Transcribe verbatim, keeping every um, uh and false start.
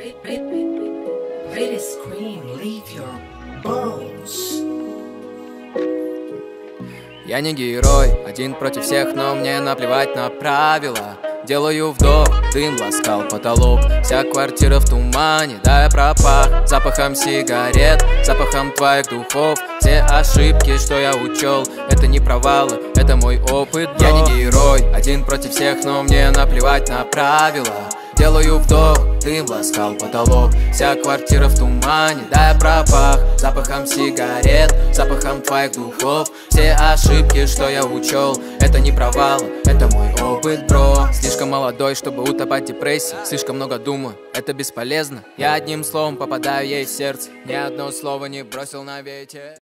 Really scream, leave your bones. Я не герой, один против всех, но мне наплевать на правила. Делаю вдох, дым ласкал потолок. Вся квартира в тумане, да я пропах запахом сигарет, запахом твоих духов. Все ошибки, что я учел, это не провалы, это мой опыт. Я не герой, один против всех, но мне наплевать на правила. Делаю вдох, дым ласкал потолок. Вся квартира в тумане, да я пропах запахом сигарет, запахом твоих духов. Все ошибки, что я учел, это не провалы, это мой опыт, бро. Слишком молодой, чтобы утопать в депрессии. Слишком много думаю, это бесполезно. Я одним словом попадаю ей в сердце. Ни одно слово не бросил на ветер.